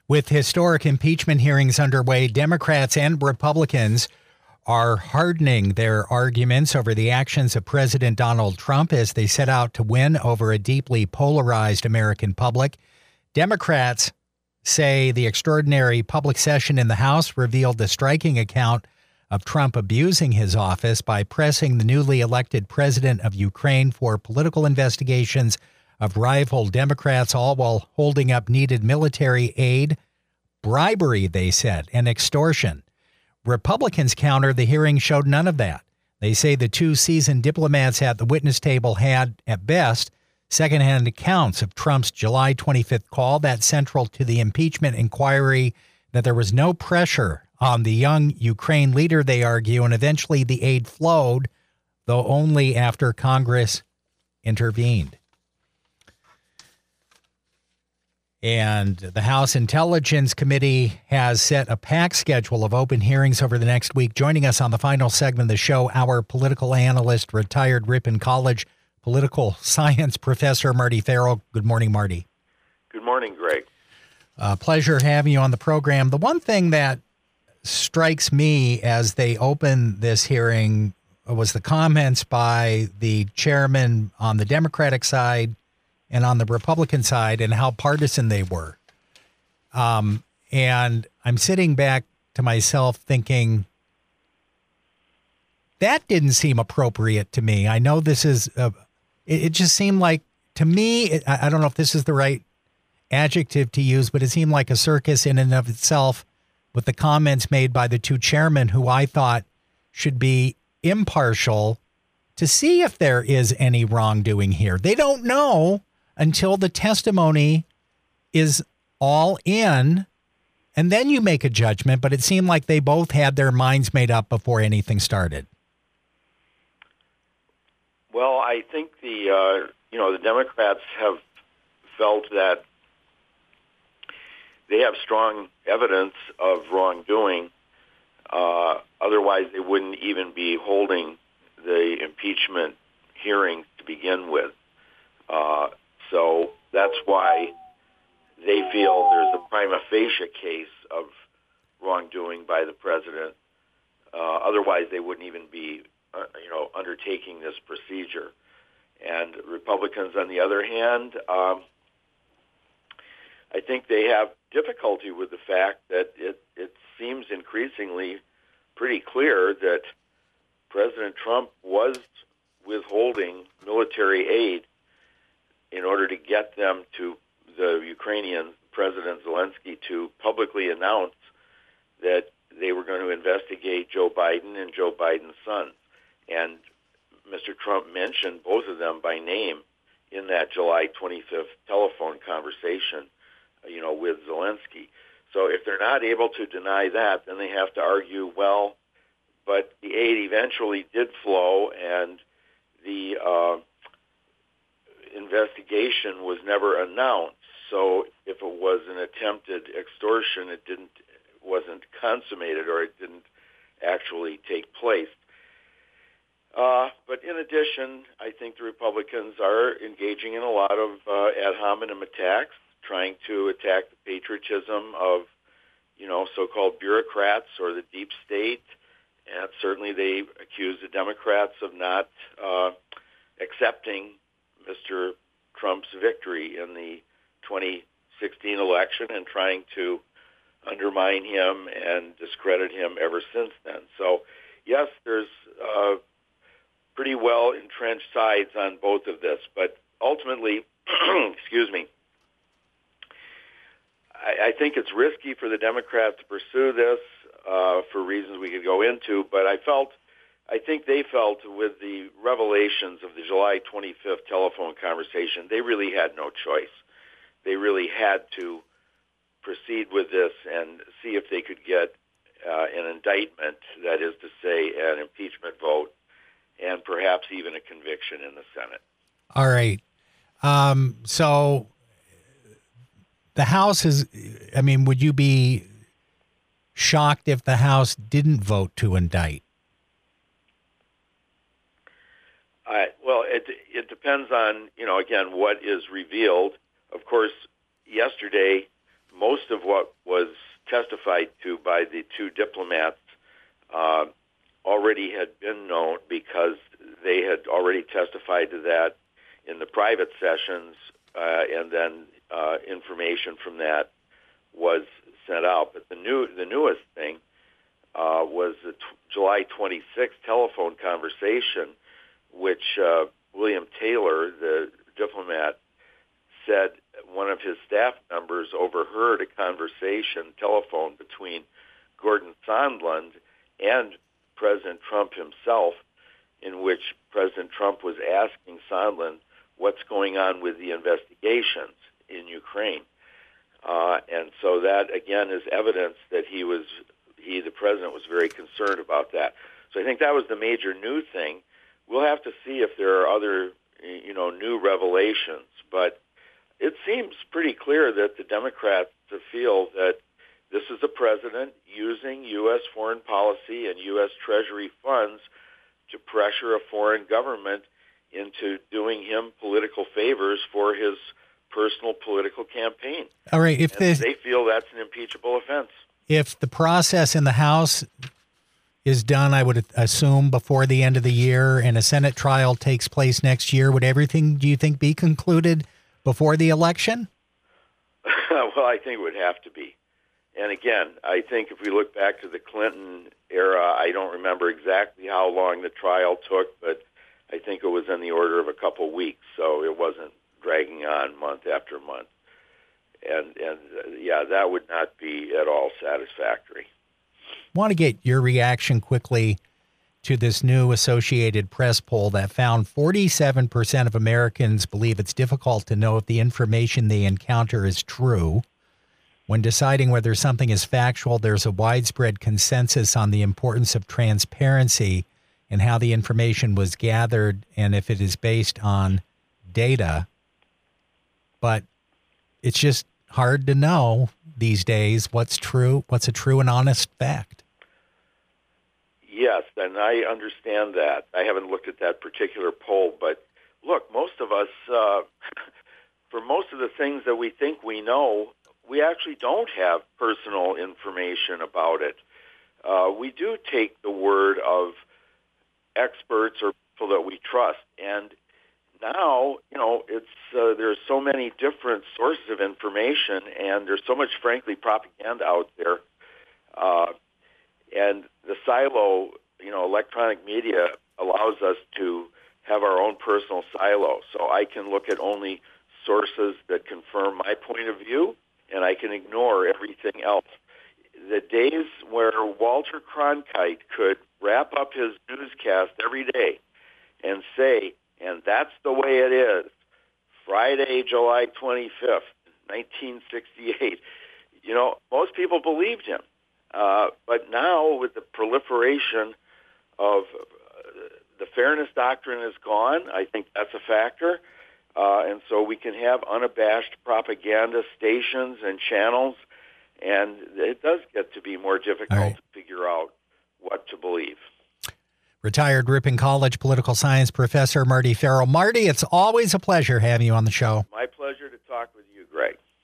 With historic impeachment hearings underway, Democrats and Republicans are hardening their arguments over the actions of President Donald Trump as they set out to win over a deeply polarized American public. Democrats say the extraordinary public session in the House revealed a striking account of Trump abusing his office by pressing the newly elected president of Ukraine for political investigations of rival Democrats, all while holding up needed military aid, bribery, they said, and extortion. Republicans counter the hearing showed none of that. They say the two seasoned diplomats at the witness table had, at best, secondhand accounts of Trump's July 25th call that's central to the impeachment inquiry, that there was no pressure on the young Ukraine leader, they argue, and eventually the aid flowed, though only after Congress intervened. And the House Intelligence Committee has set a packed schedule of open hearings over the next week. Joining us on the final segment of the show, our political analyst, retired Ripon College political science professor, Marty Farrell. Good morning, Marty. Good morning, Greg. Pleasure having you on the program. The one thing that strikes me as they open this hearing was the comments by the chairman on the Democratic side and on the Republican side, and how partisan they were. And I'm sitting back to myself thinking, that didn't seem appropriate to me. I know this is, it just seemed like, to me, I don't know if this is the right adjective to use, but it seemed like a circus in and of itself with the comments made by the two chairmen who I thought should be impartial to see if there is any wrongdoing here. They don't know until the testimony is all in, and then you make a judgment. But it seemed like they both had their minds made up before anything started. Well, I think the Democrats have felt that they have strong evidence of wrongdoing. Otherwise, they wouldn't even be holding the impeachment hearings to begin with. So that's why they feel there's a prima facie case of wrongdoing by the president. Otherwise, they wouldn't even be, undertaking this procedure. And Republicans, on the other hand, I think they have difficulty with the fact that it seems increasingly pretty clear that President Trump was withholding military aid in order to get them to the Ukrainian President Zelensky to publicly announce that they were going to investigate Joe Biden and Joe Biden's son. And Mr. Trump mentioned both of them by name in that July 25th telephone conversation, with Zelensky. So if they're not able to deny that, then they have to argue, well, but the aid eventually did flow, and the investigation was never announced. So if it was an attempted extortion, it wasn't consummated, or it didn't actually take place. But in addition, I think the Republicans are engaging in a lot of ad hominem attacks, trying to attack the patriotism of, so-called bureaucrats or the deep state. And certainly they accuse the Democrats of not accepting Mr. Trump's victory in the 2016 election and trying to undermine him and discredit him ever since then. So, yes, there's pretty well entrenched sides on both of this. But ultimately, excuse me, I think it's risky for the Democrats to pursue this for reasons we could go into, but I think they felt with the revelations of the July 25th telephone conversation, they really had no choice. They really had to proceed with this and see if they could get an indictment, that is to say, an impeachment vote, and perhaps even a conviction in the Senate. All right. So the House would you be shocked if the House didn't vote to indict? Well, it depends on, again, what is revealed. Of course, yesterday, most of what was testified to by the two diplomats already had been known because they had already testified to that in the private sessions, and then information from that was sent out. But the newest thing was the July 26th telephone conversation, which William Taylor, the diplomat, said one of his staff members overheard a telephone between Gordon Sondland and President Trump himself, in which President Trump was asking Sondland what's going on with the investigations in Ukraine. And so that, again, is evidence that the president was very concerned about that. So I think that was the major new thing. We'll have to see if there are other, new revelations. But it seems pretty clear that the Democrats feel that this is a president using U.S. foreign policy and U.S. Treasury funds to pressure a foreign government into doing him political favors for his personal political campaign. All right, they feel that's an impeachable offense. If the process in the House is done, I would assume, before the end of the year, and a Senate trial takes place next year, would everything, do you think, be concluded before the election? Well, I think it would have to be. And again, I think if we look back to the Clinton era, I don't remember exactly how long the trial took, but I think it was in the order of a couple weeks, so it wasn't dragging on month after month. And that would not be at all satisfactory. I want to get your reaction quickly to this new Associated Press poll that found 47% of Americans believe it's difficult to know if the information they encounter is true. When deciding whether something is factual, there's a widespread consensus on the importance of transparency and how the information was gathered and if it is based on data. But it's just hard to know these days what's true, what's a true and honest fact. Yes, and I understand that. I haven't looked at that particular poll, but look, most of us, for most of the things that we think we know, we actually don't have personal information about it. We do take the word of experts or people that we trust, and now, it's there's so many different sources of information, and there's so much, frankly, propaganda out there. And the silo, electronic media allows us to have our own personal silo. So I can look at only sources that confirm my point of view, and I can ignore everything else. The days where Walter Cronkite could wrap up his newscast every day and say, and that's the way it is, Friday, July 25th, 1968, most people believed him. But now with the proliferation of the fairness doctrine is gone, I think that's a factor. And so we can have unabashed propaganda stations and channels, and it does get to be more difficult to figure out what to believe. Retired Ripon College political science professor Marty Farrell. Marty, it's always a pleasure having you on the show. My pleasure to talk with you, Greg.